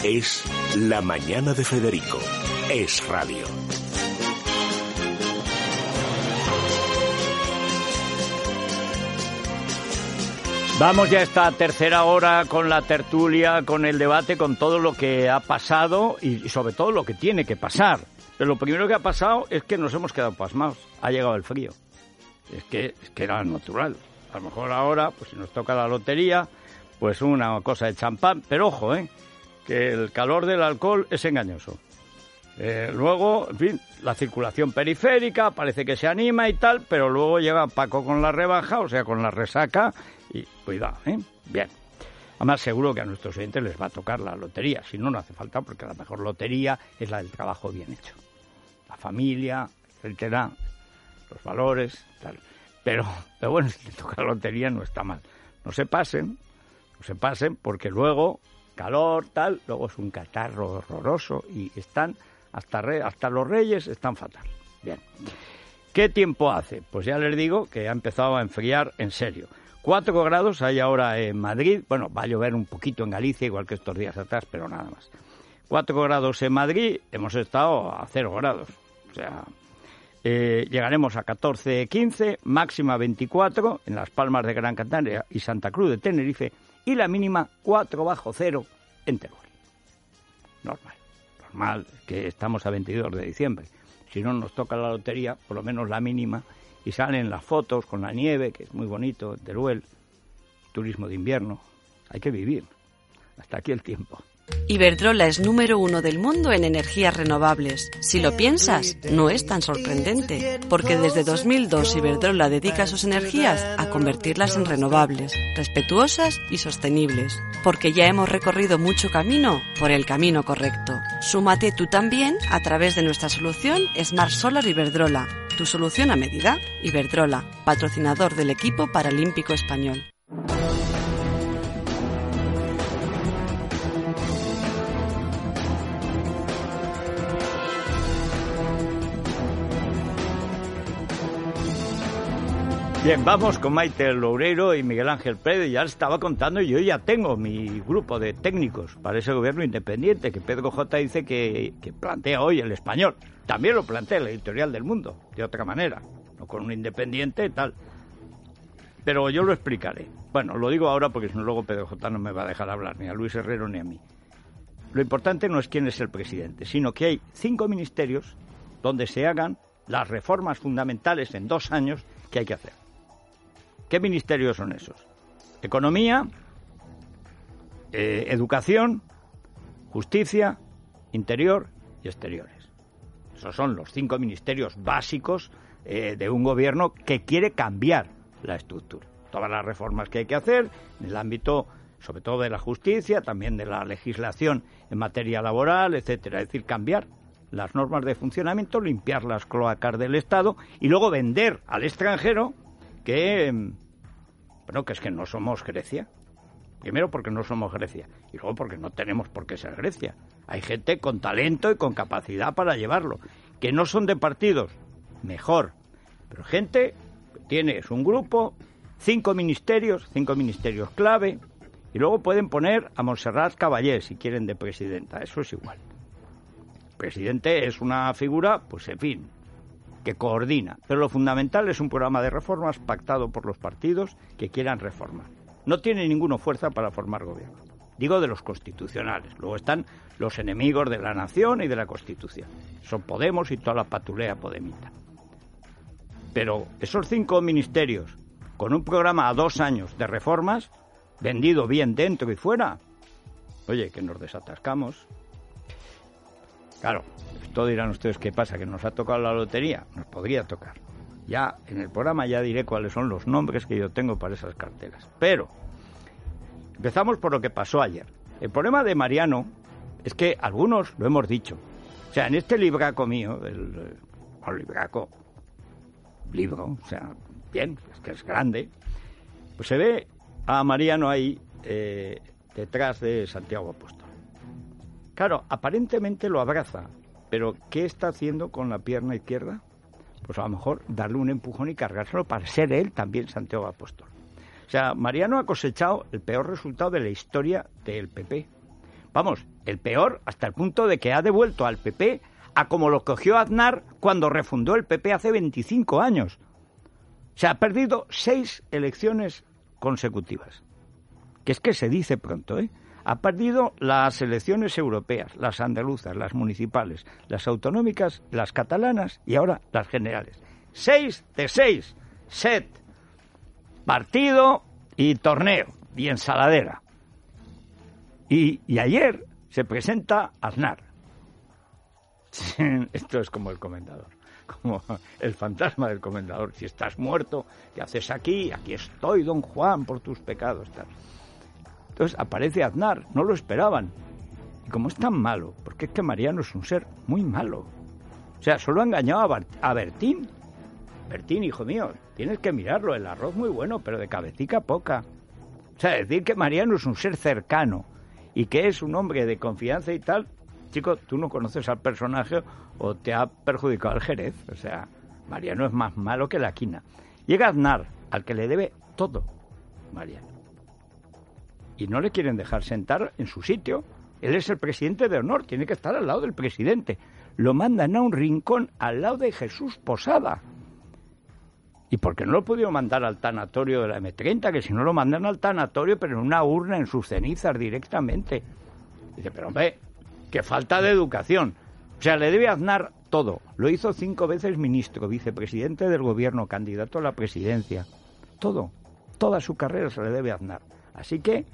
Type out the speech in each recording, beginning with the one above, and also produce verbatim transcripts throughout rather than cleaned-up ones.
Es La Mañana de Federico. Es radio. Vamos ya a esta tercera hora con la tertulia, con el debate, con todo lo que ha pasado y sobre todo lo que tiene que pasar. Pero lo primero que ha pasado es que nos hemos quedado pasmados. Ha llegado el frío. Es que, es que era natural. A lo mejor ahora, pues si nos toca la lotería, pues una cosa de champán. Pero ojo, ¿eh? Que el calor del alcohol es engañoso. Eh, luego, en fin, la circulación periférica parece que se anima y tal, pero luego llega Paco con la rebaja, o sea, con la resaca, y cuidado, ¿eh? Bien. Además, seguro que a nuestros oyentes les va a tocar la lotería. Si no, no hace falta, porque la mejor lotería es la del trabajo bien hecho. La familia, etcétera, los valores, tal. Pero, pero bueno, si les toca la lotería no está mal. No se pasen, no se pasen, porque luego, calor, tal, luego es un catarro horroroso y están... Hasta, re, hasta los reyes están fatal. Bien. ¿Qué tiempo hace? Pues ya les digo que ha empezado a enfriar en serio. Cuatro grados hay ahora en Madrid. Bueno, va a llover un poquito en Galicia, igual que estos días atrás, pero nada más. Cuatro grados en Madrid, hemos estado a cero grados. O sea, eh, llegaremos a catorce, quince, máxima veinticuatro en Las Palmas de Gran Canaria y Santa Cruz de Tenerife, y la mínima cuatro bajo cero en Teruel. Normal. Mal, que estamos a veintidós de diciembre. Si no nos toca la lotería, por lo menos la mínima, y salen las fotos con la nieve, que es muy bonito, Teruel, turismo de invierno. Hay que vivir. Hasta aquí el tiempo. Iberdrola es número uno del mundo en energías renovables. Si lo piensas, no es tan sorprendente, porque desde dos mil dos Iberdrola dedica sus energías a convertirlas en renovables, respetuosas y sostenibles, porque ya hemos recorrido mucho camino por el camino correcto. Súmate tú también a través de nuestra solución Smart Solar Iberdrola, tu solución a medida. Iberdrola, patrocinador del equipo paralímpico español. Bien, vamos con Maite Loureiro y Miguel Ángel Pérez. Ya les estaba contando, yo ya tengo mi grupo de técnicos para ese gobierno independiente que Pedro J. dice que, que plantea hoy el español. También lo plantea la editorial del Mundo, de otra manera, no con un independiente tal. Pero yo lo explicaré. Bueno, lo digo ahora porque si no luego Pedro J. no me va a dejar hablar, ni a Luis Herrero ni a mí. Lo importante no es quién es el presidente, sino que hay cinco ministerios donde se hagan las reformas fundamentales en dos años que hay que hacer. ¿Qué ministerios son esos? Economía, eh, educación, justicia, interior y exteriores. Esos son los cinco ministerios básicos eh, de un gobierno que quiere cambiar la estructura. Todas las reformas que hay que hacer en el ámbito, sobre todo de la justicia, también de la legislación en materia laboral, etcétera. Es decir, cambiar las normas de funcionamiento, limpiar las cloacas del Estado y luego vender al extranjero que, bueno, que es que no somos Grecia. Primero porque no somos Grecia y luego porque no tenemos por qué ser Grecia. Hay gente con talento y con capacidad para llevarlo. Que no son de partidos, mejor. Pero gente que tiene un grupo, cinco ministerios, cinco ministerios clave, y luego pueden poner a Montserrat Caballé si quieren de presidenta. Eso es igual. El presidente es una figura, pues en fin, que coordina, pero lo fundamental es un programa de reformas pactado por los partidos que quieran reformar. No tiene ninguna fuerza para formar gobierno. Digo de los constitucionales. Luego están los enemigos de la nación y de la Constitución. Son Podemos y toda la patulea podemita. Pero esos cinco ministerios, con un programa a dos años de reformas, vendido bien dentro y fuera, oye, que nos desatascamos. Claro, esto dirán ustedes, ¿qué pasa? ¿Que nos ha tocado la lotería? Nos podría tocar. Ya en el programa ya diré cuáles son los nombres que yo tengo para esas carteras. Pero empezamos por lo que pasó ayer. El problema de Mariano es que algunos lo hemos dicho. O sea, en este libraco mío, el, el libraco, libro, o sea, bien, es que es grande, pues se ve a Mariano ahí eh, detrás de Santiago Apóstol. Claro, aparentemente lo abraza, pero ¿qué está haciendo con la pierna izquierda? Pues a lo mejor darle un empujón y cargárselo para ser él también Santiago Apóstol. O sea, Mariano ha cosechado el peor resultado de la historia del P P, vamos, el peor hasta el punto de que ha devuelto al P P a como lo cogió Aznar cuando refundó el P P hace veinticinco años. O sea, ha perdido seis elecciones consecutivas. Que es que se dice pronto, ¿eh? Ha perdido las elecciones europeas, las andaluzas, las municipales, las autonómicas, las catalanas y ahora las generales. Seis de seis. Set, partido y torneo y ensaladera. Y, y ayer se presenta Aznar. Esto es como el comendador, como el fantasma del comendador. Si estás muerto, ¿qué haces aquí? Aquí estoy, don Juan, por tus pecados. Tal. Entonces aparece Aznar, no lo esperaban. Y como es tan malo, porque es que Mariano es un ser muy malo. O sea, solo ha engañado a, Bart- a Bertín. Bertín, hijo mío, tienes que mirarlo, el arroz muy bueno, pero de cabecita poca. O sea, decir que Mariano es un ser cercano y que es un hombre de confianza y tal, chico, tú no conoces al personaje o te ha perjudicado el Jerez. O sea, Mariano es más malo que la quina. Llega Aznar, al que le debe todo, Mariano. Y no le quieren dejar sentar en su sitio. Él es el presidente de honor, tiene que estar al lado del presidente. Lo mandan a un rincón al lado de Jesús Posada. ¿Y por qué no lo he podido mandar al tanatorio de la eme treinta? Que si no lo mandan al tanatorio, pero en una urna, en sus cenizas directamente. Dice, pero hombre, qué falta de educación. O sea, le debe Aznar todo. Lo hizo cinco veces ministro, vicepresidente del gobierno, candidato a la presidencia. Todo. Toda su carrera se le debe a Aznar. Así que...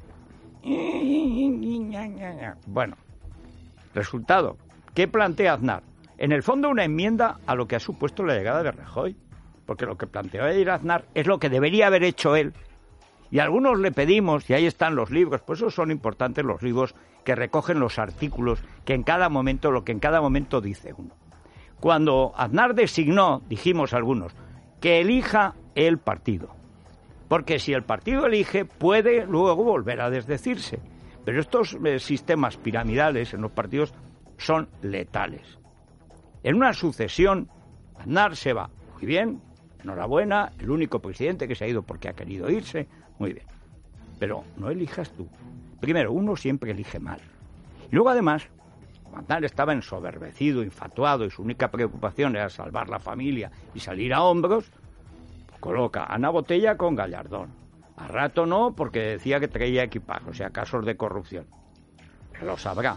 Bueno, resultado. ¿Qué plantea Aznar? En el fondo una enmienda a lo que ha supuesto la llegada de Rajoy. Porque lo que planteó ayer Aznar es lo que debería haber hecho él. Y a algunos le pedimos, y ahí están los libros, por eso son importantes los libros que recogen los artículos que en cada momento, lo que en cada momento dice uno. Cuando Aznar designó, dijimos algunos, que elija el partido. Porque si el partido elige, puede luego volver a desdecirse. Pero estos eh, sistemas piramidales en los partidos son letales. En una sucesión, Aznar se va. Muy bien, enhorabuena, el único presidente que se ha ido porque ha querido irse, muy bien. Pero no elijas tú. Primero, uno siempre elige mal. Y luego, además, Aznar estaba ensoberbecido, infatuado, y su única preocupación era salvar la familia y salir a hombros. Coloca a Ana Botella con Gallardón. A rato no, porque decía que traía equipaje, o sea, casos de corrupción. Que lo sabrá.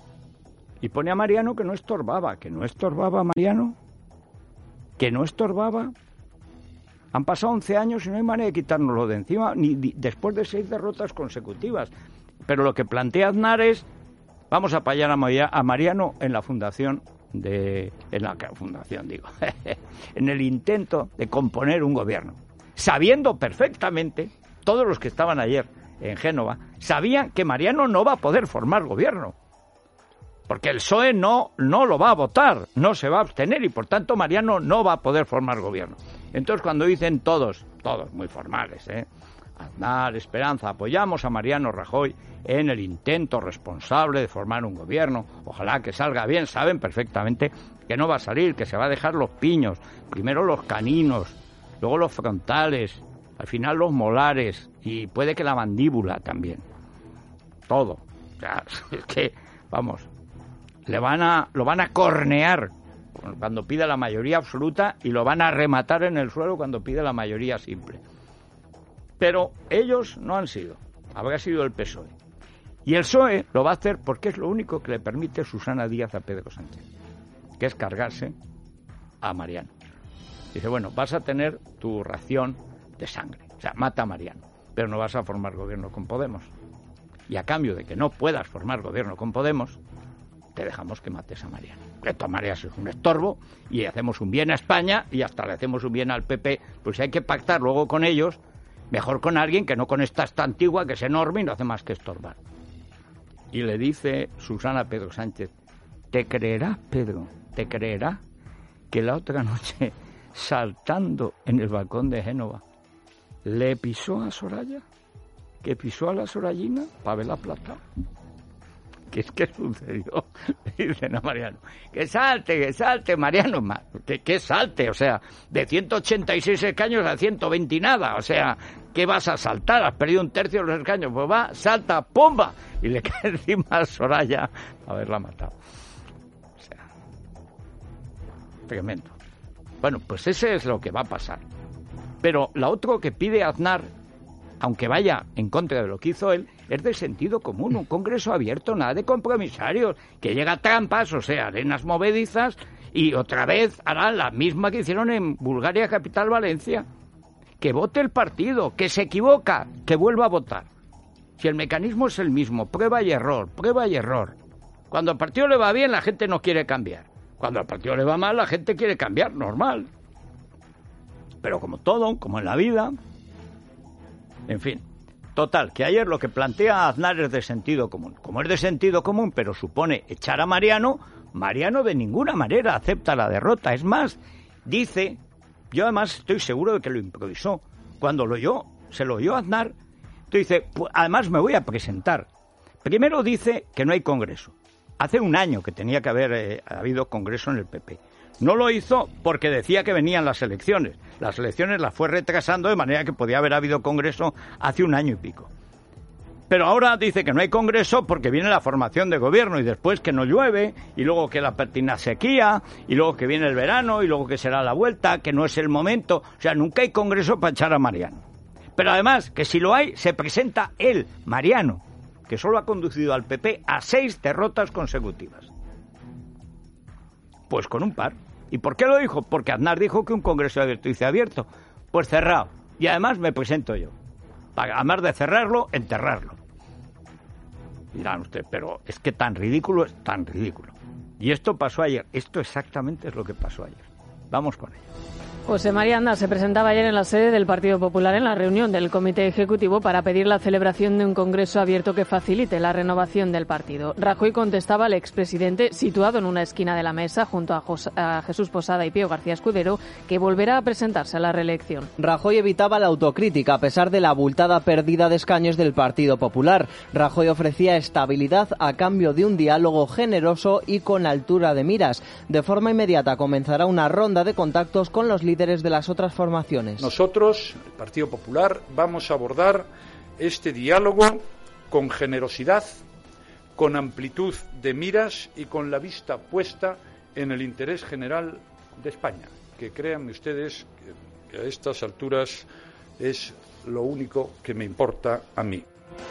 Y pone a Mariano que no estorbaba. ¿Que no estorbaba Mariano? ¿Que no estorbaba? Han pasado once años y no hay manera de quitárnoslo de encima, ni di- después de seis derrotas consecutivas. Pero lo que plantea Aznar es, vamos a apoyar a, Maria- a Mariano en la fundación de... En la fundación, digo. En el intento de componer un gobierno. Sabiendo perfectamente, todos los que estaban ayer en Génova, sabían que Mariano no va a poder formar gobierno. Porque el P S O E no, no lo va a votar, no se va a abstener y por tanto Mariano no va a poder formar gobierno. Entonces cuando dicen todos, todos muy formales, ¿eh? Aznar, Esperanza, apoyamos a Mariano Rajoy en el intento responsable de formar un gobierno, ojalá que salga bien, saben perfectamente que no va a salir, que se va a dejar los piños, primero los caninos, luego los frontales, al final los molares y puede que la mandíbula también. Todo. O sea, es que, vamos... Le van a, lo van a cornear cuando pida la mayoría absoluta y lo van a rematar en el suelo cuando pide la mayoría simple. Pero ellos no han sido. Habrá sido el P S O E. Y el P S O E lo va a hacer porque es lo único que le permite Susana Díaz a Pedro Sánchez, que es cargarse a Mariano. Dice, bueno, vas a tener tu ración de sangre. O sea, mata a Mariano, pero no vas a formar gobierno con Podemos. Y a cambio de que no puedas formar gobierno con Podemos, te dejamos que mates a Mariano. De todas maneras es un estorbo y hacemos un bien a España y hasta le hacemos un bien al P P. Pues si hay que pactar luego con ellos, mejor con alguien que no con esta esta antigua que es enorme y no hace más que estorbar. Y le dice Susana a Pedro Sánchez, ¿te creerás, Pedro? ¿Te creerás que la otra noche, saltando en el balcón de Génova, le pisó a Soraya? ¿Que pisó a la Sorayina para verla aplastada? ¿Qué es que sucedió? Le dicen a Mariano, que salte, que salte, Mariano, que, que salte, o sea, de ciento ochenta y seis escaños a ciento veinte y nada, o sea, ¿Qué vas a saltar? Has perdido un tercio de los escaños. Pues va, salta, ¡pomba! Y le cae encima a Soraya a haberla matado. O sea, tremendo. Bueno, pues ese es lo que va a pasar. Pero la otra que pide Aznar, aunque vaya en contra de lo que hizo él, es de sentido común, un congreso abierto, nada de compromisarios, que llega a trampas, o sea, arenas movedizas, y otra vez harán la misma que hicieron en Bulgaria, capital Valencia. Que vote el partido, que se equivoca, que vuelva a votar. Si el mecanismo es el mismo, prueba y error, prueba y error. Cuando al partido le va bien, la gente no quiere cambiar. Cuando al partido le va mal, la gente quiere cambiar, normal. Pero como todo, como en la vida, en fin. Total, que ayer lo que plantea Aznar es de sentido común. Como es de sentido común, pero supone echar a Mariano, Mariano de ninguna manera acepta la derrota. Es más, dice, yo además estoy seguro de que lo improvisó. Cuando lo oyó, se lo oyó a Aznar, dice, pues, además me voy a presentar. Primero dice que no hay congreso. Hace un año que tenía que haber eh, habido congreso en el P P. No lo hizo porque decía que venían las elecciones. Las elecciones las fue retrasando de manera que podía haber habido congreso hace un año y pico. Pero ahora dice que no hay congreso porque viene la formación de gobierno y después que no llueve y luego que la pertina sequía y luego que viene el verano y luego que será la vuelta, que no es el momento. O sea, nunca hay congreso para echar a Mariano. Pero además, que si lo hay, se presenta él, Mariano, que solo ha conducido al P P a seis derrotas consecutivas. Pues con un par. ¿Y por qué lo dijo? Porque Aznar dijo que un congreso abierto. Dice, abierto, pues cerrado. Y además me presento yo. Para, además de cerrarlo, enterrarlo. Dirán ustedes, pero es que tan ridículo es tan ridículo. Y esto pasó ayer. Esto exactamente es lo que pasó ayer. Vamos con ello. José María Aznar se presentaba ayer en la sede del Partido Popular en la reunión del Comité Ejecutivo para pedir la celebración de un congreso abierto que facilite la renovación del partido. Rajoy contestaba al expresidente, situado en una esquina de la mesa junto a, Jos- a Jesús Posada y Pío García Escudero, que volverá a presentarse a la reelección. Rajoy evitaba la autocrítica a pesar de la abultada pérdida de escaños del Partido Popular. Rajoy ofrecía estabilidad a cambio de un diálogo generoso y con altura de miras. De forma inmediata comenzará una ronda de contactos con los líderes líderes de las otras formaciones. Nosotros, el Partido Popular, vamos a abordar este diálogo con generosidad, con amplitud de miras y con la vista puesta en el interés general de España, que créanme ustedes que a estas alturas es lo único que me importa a mí.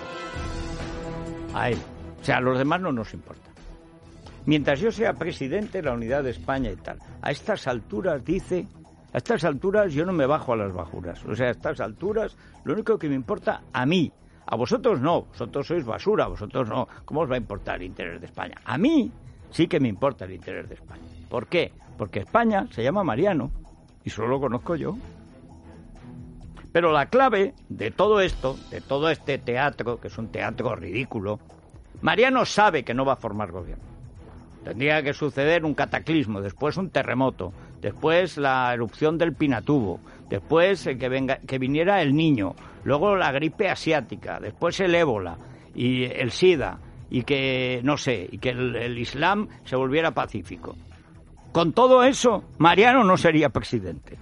A él. O sea, a los demás no nos importa. Mientras yo sea presidente de la unidad de España y tal, a estas alturas dice... A estas alturas yo no me bajo a las bajuras. O sea, a estas alturas lo único que me importa a mí. A vosotros no. Vosotros sois basura. A vosotros no. ¿Cómo os va a importar el interés de España? A mí sí que me importa el interés de España. ¿Por qué? Porque España se llama Mariano y solo lo conozco yo. Pero la clave de todo esto, de todo este teatro, que es un teatro ridículo, Mariano sabe que no va a formar gobierno. Tendría que suceder un cataclismo, después un terremoto, después la erupción del Pinatubo, después que, venga, que viniera el Niño, luego la gripe asiática, después el ébola y el SIDA, y que, no sé, y que el, el Islam se volviera pacífico. Con todo eso, Mariano no sería presidente.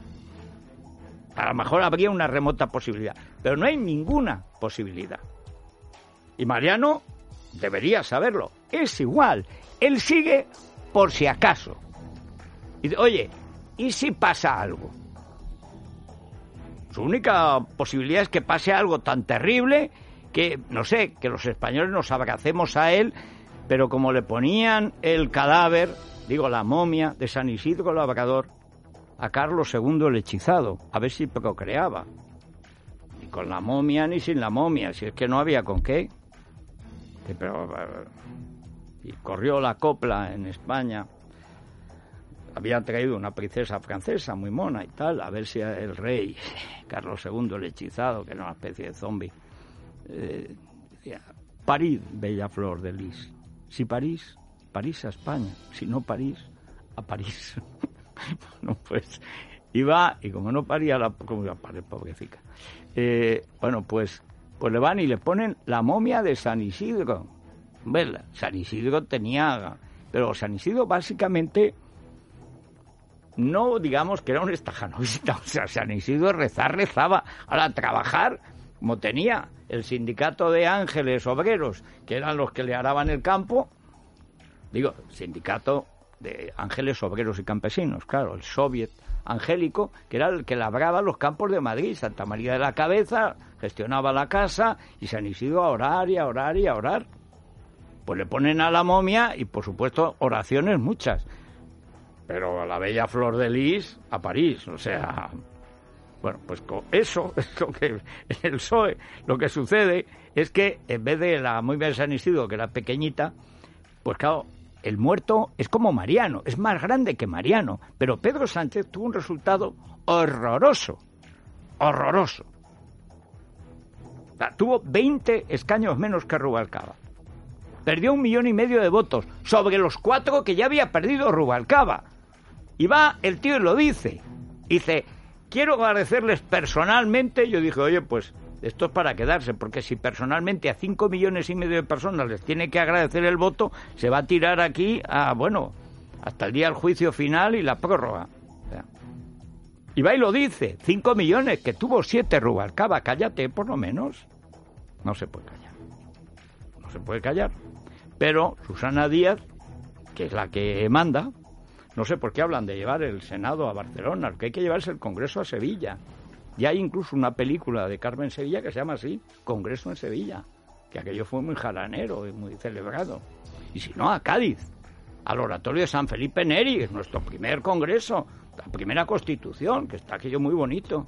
A lo mejor habría una remota posibilidad, pero no hay ninguna posibilidad. Y Mariano debería saberlo, es igual. Él sigue por si acaso. Y, oye, ¿y si pasa algo? Su única posibilidad es que pase algo tan terrible que, no sé, que los españoles nos abracemos a él, pero como le ponían el cadáver, digo, la momia de San Isidro Labrador, a Carlos segundo el hechizado, a ver si procreaba. Y con la momia ni sin la momia, si es que no había con qué. Pero... Y corrió la copla en España. Habían traído una princesa francesa muy mona y tal, a ver si el rey Carlos segundo el hechizado, que era una especie de zombie, eh, decía, París, bella flor de lis. Si París, París a España. Si no París, a París. Bueno, pues iba, y como no paría la... ¿Cómo iba a parir, pobrecita? Eh, bueno, pues, pues le van y le ponen la momia de San Isidro. ¿Verdad? San Isidro tenía... Pero San Isidro básicamente no digamos que era un estajanovista. O sea, San Isidro rezar, rezaba. Ahora, trabajar, como tenía el sindicato de ángeles obreros, que eran los que le araban el campo, digo, sindicato de ángeles obreros y campesinos, claro, el soviet angélico, que era el que labraba los campos de Madrid, Santa María de la Cabeza, gestionaba la casa, y San Isidro a orar y a orar y a orar. Pues le ponen a la momia y, por supuesto, oraciones muchas. Pero a la bella Flor de Lis a París, o sea... Bueno, pues con eso es lo que el P S O E, lo que sucede es que en vez de la muy bien San Isidro, que era pequeñita, pues claro, el muerto es como Mariano, es más grande que Mariano, pero Pedro Sánchez tuvo un resultado horroroso, horroroso. O sea, tuvo veinte escaños menos que Rubalcaba. Perdió un millón y medio de votos sobre los cuatro que ya había perdido Rubalcaba. Y va el tío y lo dice. Dice, quiero agradecerles personalmente. Yo dije, oye, pues esto es para quedarse, porque si personalmente a cinco millones y medio de personas les tiene que agradecer el voto, se va a tirar aquí a, bueno, hasta el día del juicio final y la prórroga. O sea, y va y lo dice, cinco millones, que tuvo siete Rubalcaba, cállate por lo menos. No se puede callar. No se puede callar. Pero Susana Díaz, que es la que manda, no sé por qué hablan de llevar el Senado a Barcelona, que hay que llevarse el Congreso a Sevilla. Y hay incluso una película de Carmen Sevilla que se llama así, Congreso en Sevilla, que aquello fue muy jaranero y muy celebrado. Y si no, a Cádiz, al Oratorio de San Felipe Neri, es nuestro primer congreso, la primera Constitución, que está aquello muy bonito.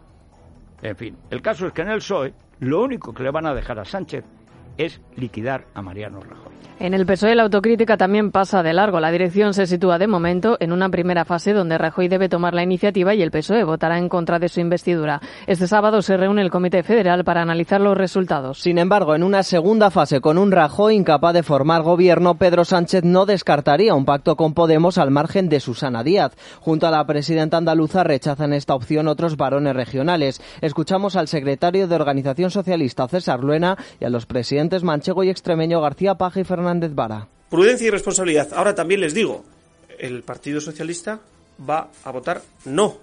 En fin, el caso es que en el P S O E lo único que le van a dejar a Sánchez es liquidar a Mariano Rajoy. En el P S O E la autocrítica también pasa de largo. La dirección se sitúa de momento en una primera fase donde Rajoy debe tomar la iniciativa y el P S O E votará en contra de su investidura. Este sábado se reúne el Comité Federal para analizar los resultados. Sin embargo, en una segunda fase con un Rajoy incapaz de formar gobierno, Pedro Sánchez no descartaría un pacto con Podemos al margen de Susana Díaz. Junto a la presidenta andaluza rechazan esta opción otros varones regionales. Escuchamos al secretario de Organización Socialista César Luena y a los presidentes manchego y extremeño García Paje y Fernández Vara. Prudencia y responsabilidad. Ahora también les digo, el Partido Socialista va a votar no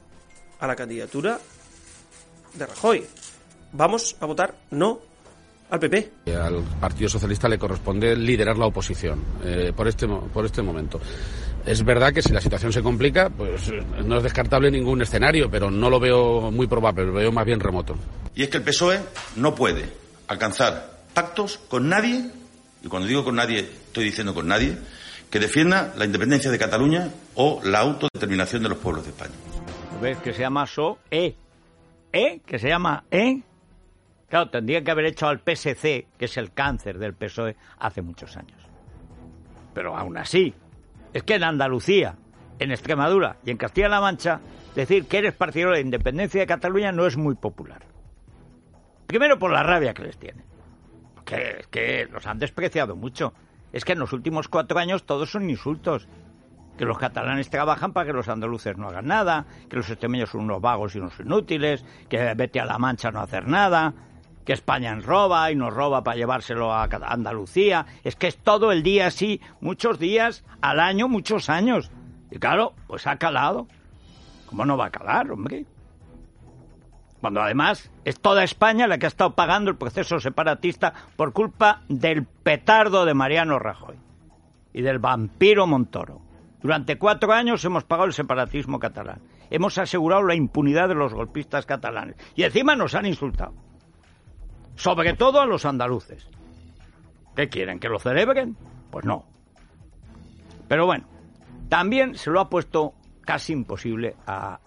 a la candidatura de Rajoy. Vamos a votar no al P P. Al Partido Socialista le corresponde liderar la oposición eh, por este por este momento. Es verdad que si la situación se complica, pues no es descartable ningún escenario, pero no lo veo muy probable, lo veo más bien remoto. Y es que el P S O E no puede alcanzar pactos con nadie, y cuando digo con nadie, estoy diciendo con nadie, que defienda la independencia de Cataluña o la autodeterminación de los pueblos de España. ¿Ves que se llama S O E? ¿Eh? Que se llama E. Claro, tendría que haber hecho al P S C, que es el cáncer del P S O E, hace muchos años. Pero aún así, es que en Andalucía, en Extremadura y en Castilla-La Mancha, decir que eres partidario de la independencia de Cataluña no es muy popular. Primero por la rabia que les tiene. Que, es que los han despreciado mucho. Es que en los últimos cuatro años todos son insultos. Que los catalanes trabajan para que los andaluces no hagan nada, que los extremeños son unos vagos y unos inútiles, que vete a La Mancha a no hacer nada, que España nos roba y nos roba para llevárselo a Andalucía. Es que es todo el día así, muchos días al año, muchos años. Y claro, pues ha calado. ¿Cómo no va a calar, hombre? Cuando además es toda España la que ha estado pagando el proceso separatista por culpa del petardo de Mariano Rajoy y del vampiro Montoro. Durante cuatro años hemos pagado el separatismo catalán. Hemos asegurado la impunidad de los golpistas catalanes. Y encima nos han insultado. Sobre todo a los andaluces. ¿Qué quieren? ¿Que lo celebren? Pues no. Pero bueno, también se lo ha puesto casi imposible a...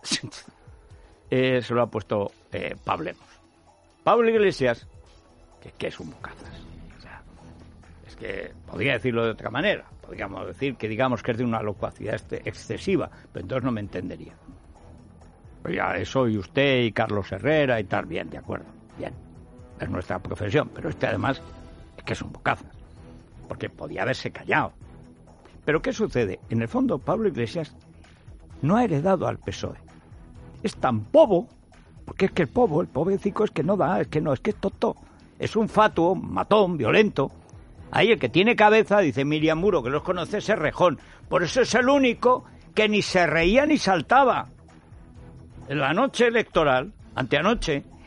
Eh, se lo ha puesto eh, Pablemos. Pablo Iglesias, que, que es un bocazas. O sea, es que podría decirlo de otra manera. Podríamos decir que digamos que es de una locuacidad este, excesiva, pero entonces no me entendería. Pues ya soy usted y Carlos Herrera y tal, bien, de acuerdo, bien. Es nuestra profesión, pero este además es que es un bocazas. Porque podía haberse callado. Pero ¿qué sucede? En el fondo, Pablo Iglesias no ha heredado al P S O E. Es tan bobo, porque es que el bobo, el pobrecito es que no da, es que no, es que es tonto. Es un fatuo, matón, violento. Ahí el que tiene cabeza, dice Miriam Muro, que los conoce, es Errejón. Por eso es el único que ni se reía ni saltaba. En la noche electoral, anteanoche,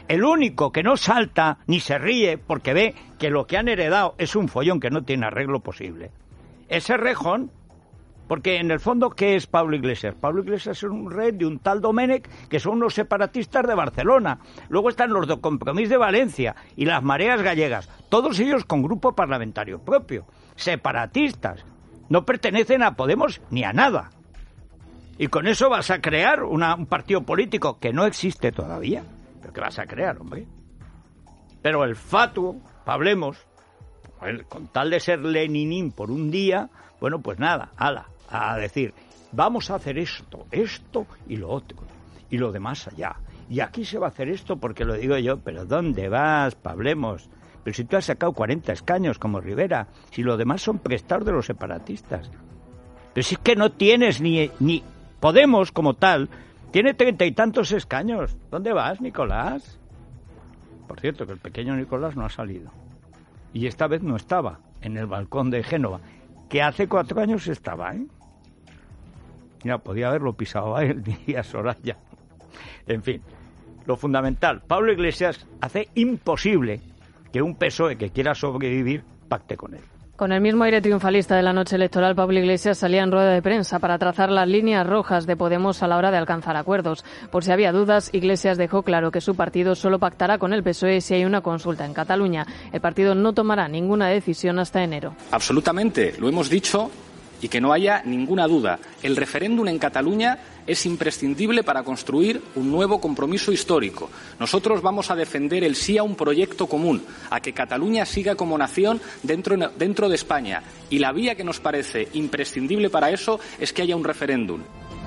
El único que no salta ni se ríe porque ve que lo que han heredado es un follón que no tiene arreglo posible. Ese Rejón, porque en el fondo, ¿qué es Pablo Iglesias? Pablo Iglesias es un rey de un tal Domènech, que son unos separatistas de Barcelona. Luego están los de Compromís de Valencia y las Mareas Gallegas, todos ellos con grupo parlamentario propio, separatistas. No pertenecen a Podemos ni a nada. Y con eso vas a crear una, un partido político que no existe todavía. ¿Pero qué vas a crear, hombre? Pero el fatuo, hablemos, con tal de ser leninín por un día, bueno, pues nada, ala, a decir, vamos a hacer esto, esto y lo otro, y lo demás allá. Y aquí se va a hacer esto porque lo digo yo, pero ¿dónde vas, Pablemos? Pero si tú has sacado cuarenta escaños como Rivera, si los demás son prestados de los separatistas. Pero si es que no tienes ni, ni Podemos como tal, tiene treinta y tantos escaños. ¿Dónde vas, Nicolás? Por cierto, que el pequeño Nicolás no ha salido. Y esta vez no estaba en el balcón de Génova, que hace cuatro años estaba, ¿eh? Mira, podía haberlo pisado a él, diría Soraya. En fin, lo fundamental, Pablo Iglesias hace imposible que un P S O E que quiera sobrevivir pacte con él. Con el mismo aire triunfalista de la noche electoral, Pablo Iglesias salía en rueda de prensa para trazar las líneas rojas de Podemos a la hora de alcanzar acuerdos. Por si había dudas, Iglesias dejó claro que su partido solo pactará con el P S O E si hay una consulta en Cataluña. El partido no tomará ninguna decisión hasta enero. Absolutamente, lo hemos dicho y que no haya ninguna duda. El referéndum en Cataluña es imprescindible para construir un nuevo compromiso histórico. Nosotros vamos a defender el sí a un proyecto común, a que Cataluña siga como nación dentro, dentro de España. Y la vía que nos parece imprescindible para eso es que haya un referéndum.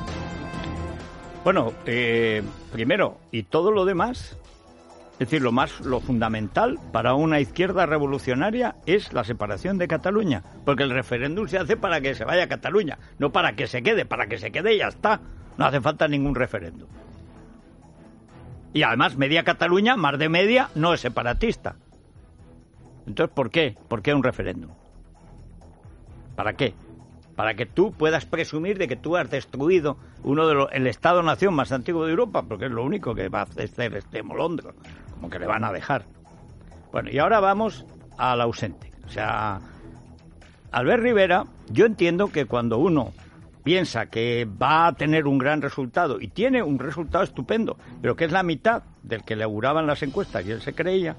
Bueno, eh, primero, y todo lo demás, es decir, lo más, lo fundamental para una izquierda revolucionaria es la separación de Cataluña, porque el referéndum se hace para que se vaya a Cataluña, no para que se quede, para que se quede y ya está. No hace falta ningún referéndum. Y además, media Cataluña, más de media, no es separatista. Entonces, ¿por qué? ¿Por qué un referéndum? ¿Para qué? Para que tú puedas presumir de que tú has destruido uno de los, el Estado-nación más antiguo de Europa, porque es lo único que va a hacer este molondro, como que le van a dejar. Bueno, y ahora vamos al ausente. O sea, Albert Rivera, yo entiendo que cuando uno piensa que va a tener un gran resultado, y tiene un resultado estupendo, pero que es la mitad del que le auguraban las encuestas y él se creía,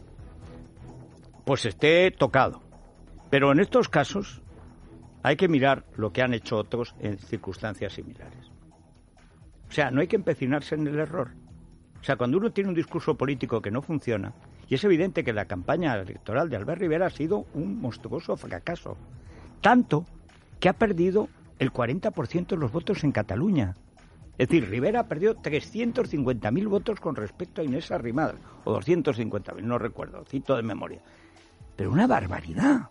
pues esté tocado. Pero en estos casos hay que mirar lo que han hecho otros en circunstancias similares. O sea, no hay que empecinarse en el error. O sea, cuando uno tiene un discurso político que no funciona, y es evidente que la campaña electoral de Albert Rivera ha sido un monstruoso fracaso, tanto que ha perdido el cuarenta por ciento de los votos en Cataluña. Es decir, Rivera perdió trescientos cincuenta mil votos con respecto a Inés Arrimadas, o doscientos cincuenta mil, no recuerdo, cito de memoria. Pero una barbaridad.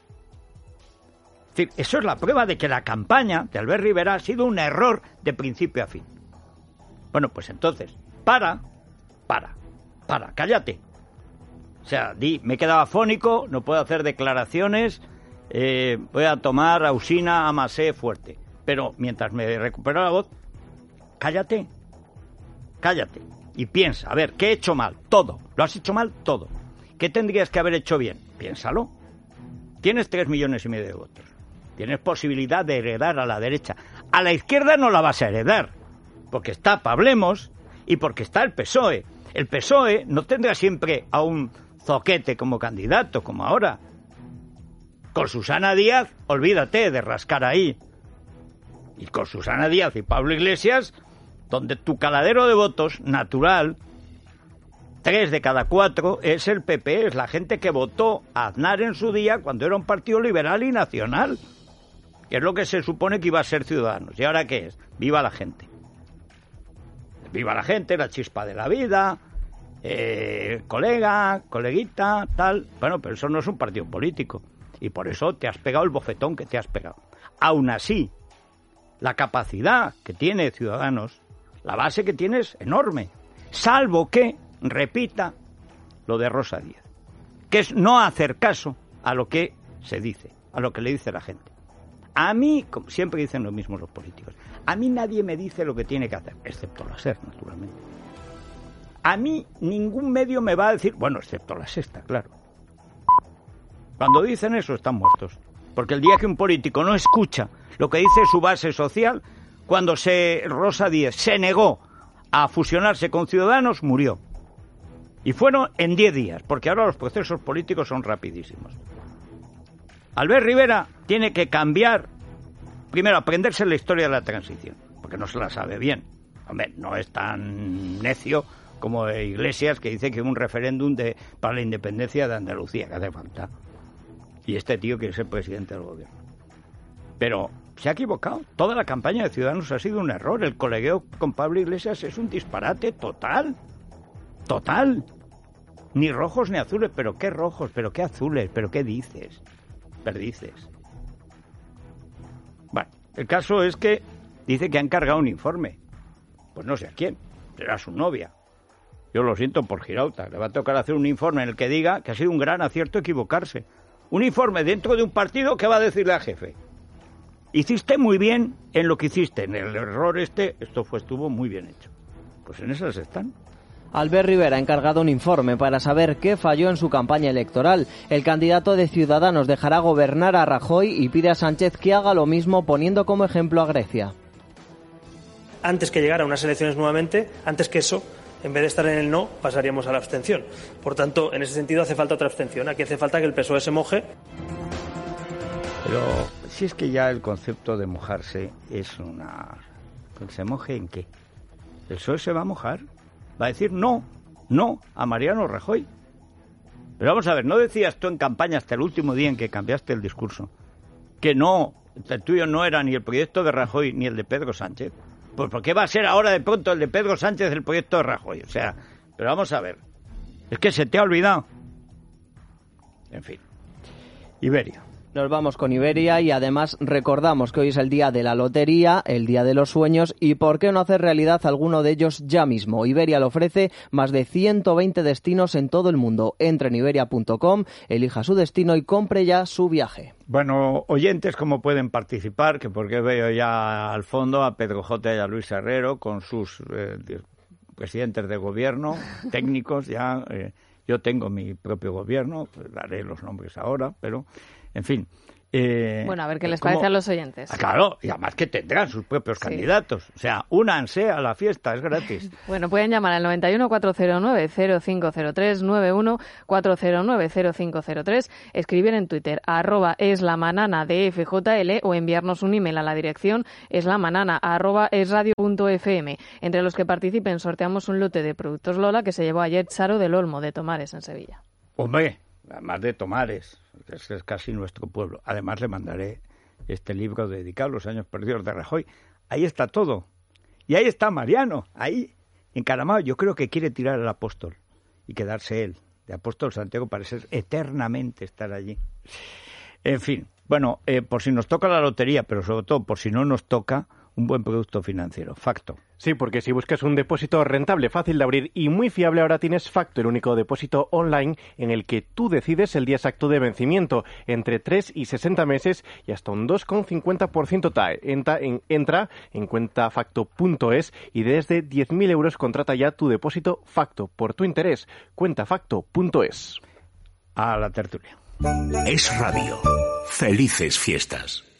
Es decir, eso es la prueba de que la campaña de Albert Rivera ha sido un error de principio a fin. Bueno, pues entonces, para, para, para, cállate. O sea, di, me he quedado afónico, no puedo hacer declaraciones, eh, voy a tomar ausina, amasé fuerte. Pero mientras me recupero la voz, cállate, cállate. Y piensa, a ver, ¿qué he hecho mal? Todo, lo has hecho mal todo. ¿Qué tendrías que haber hecho bien? Piénsalo. Tienes tres millones y medio de votos. Tienes posibilidad de heredar a la derecha. A la izquierda no la vas a heredar, porque está Pablemos y porque está el P S O E. El P S O E no tendrá siempre a un zoquete como candidato, como ahora. Con Susana Díaz, olvídate de rascar ahí. Y con Susana Díaz y Pablo Iglesias, donde tu caladero de votos natural, tres de cada cuatro, es el P P, es la gente que votó a Aznar en su día cuando era un partido liberal y nacional, que es lo que se supone que iba a ser Ciudadanos. ¿Y ahora qué es? Viva la gente. Viva la gente, la chispa de la vida, eh, colega, coleguita, tal. Bueno, pero eso no es un partido político. Y por eso te has pegado el bofetón que te has pegado. Aún así, la capacidad que tiene Ciudadanos, la base que tiene es enorme. Salvo que repita lo de Rosa Díez, que es no hacer caso a lo que se dice, a lo que le dice la gente. A mí, siempre dicen lo mismo los políticos, a mí nadie me dice lo que tiene que hacer, excepto la SER, naturalmente. a mí ningún medio me va a decir, bueno, excepto La Sexta, claro. Cuando dicen eso están muertos. Porque el día que un político no escucha lo que dice su base social, cuando se Rosa Díez se negó a fusionarse con Ciudadanos, murió. Y fueron en diez días, porque ahora los procesos políticos son rapidísimos. Albert Rivera tiene que cambiar, primero, aprenderse la historia de la transición, porque no se la sabe bien. Hombre, no es tan necio como Iglesias, que dice que un referéndum de, para la independencia de Andalucía, que hace falta. Y este tío quiere ser presidente del gobierno. Pero se ha equivocado. Toda la campaña de Ciudadanos ha sido un error. El colegueo con Pablo Iglesias es un disparate total. Total. Ni rojos ni azules. ¿Pero qué rojos? ¿Pero qué azules? ¿Pero qué dices? Perdices. Bueno, el caso es que dice que ha encargado un informe. Pues no sé a quién. Será su novia. Yo lo siento por Girauta. Le va a tocar hacer un informe en el que diga que ha sido un gran acierto equivocarse. Un informe dentro de un partido que va a decirle al jefe: hiciste muy bien en lo que hiciste, en el error este, esto fue estuvo muy bien hecho. Pues en esas están. Albert Rivera ha encargado un informe para saber qué falló en su campaña electoral. El candidato de Ciudadanos dejará gobernar a Rajoy y pide a Sánchez que haga lo mismo, poniendo como ejemplo a Grecia. Antes que llegar a unas elecciones nuevamente, antes que eso, en vez de estar en el no, pasaríamos a la abstención. Por tanto, en ese sentido hace falta otra abstención. Aquí hace falta que el P S O E se moje. Pero si es que ya el concepto de mojarse es una... ¿Se moje en qué? ¿El P S O E se va a mojar? Va a decir no, no a Mariano Rajoy. Pero vamos a ver, ¿no decías tú en campaña hasta el último día en que cambiaste el discurso que no, el tuyo no era ni el proyecto de Rajoy ni el de Pedro Sánchez? Pues ¿por qué va a ser ahora de pronto el de Pedro Sánchez el proyecto de Rajoy? O sea, pero vamos a ver. Es que se te ha olvidado. En fin. Iberia. Nos vamos con Iberia y además recordamos que hoy es el día de la lotería, el día de los sueños y por qué no hacer realidad alguno de ellos ya mismo. Iberia le ofrece más de ciento veinte destinos en todo el mundo. Entre en iberia punto com, elija su destino y compre ya su viaje. Bueno, oyentes, ¿cómo pueden participar? Que porque veo ya al fondo a Pedro J. y a Luis Herrero con sus eh, presidentes de gobierno, técnicos ya. Eh, yo tengo mi propio gobierno, pues daré los nombres ahora, pero... En fin. Eh, bueno, a ver qué les ¿cómo? parece a los oyentes. Ah, claro, y además que tendrán sus propios sí. candidatos. O sea, únanse a la fiesta, es gratis. Bueno, pueden llamar al noventa y uno, cuatrocientos nueve, cero cinco cero tres, noventa y uno, cuatrocientos nueve, cero cinco cero tres, escribir en Twitter, arroba eslamanana de F J L o enviarnos un email a la dirección eslamanana arroba esradio punto f m. Entre los que participen sorteamos un lote de productos Lola que se llevó ayer Charo del Olmo de Tomares en Sevilla. Hombre, además de Tomares, que es casi nuestro pueblo. Además le mandaré este libro dedicado a los años perdidos de Rajoy. Ahí está todo. Y ahí está Mariano, ahí, encaramado. Yo creo que quiere tirar al apóstol y quedarse él. De apóstol Santiago parece eternamente estar allí. En fin, bueno, eh, por si nos toca la lotería, pero sobre todo por si no nos toca un buen producto financiero. Facto. Sí, porque si buscas un depósito rentable, fácil de abrir y muy fiable, ahora tienes Facto, el único depósito online en el que tú decides el día exacto de vencimiento, entre tres y sesenta meses y hasta un dos coma cincuenta por ciento T A E. Entra en, entra en cuentafacto punto es y desde diez mil euros contrata ya tu depósito Facto por tu interés. cuentafacto punto es. A la tertulia. Es Radio. Felices fiestas.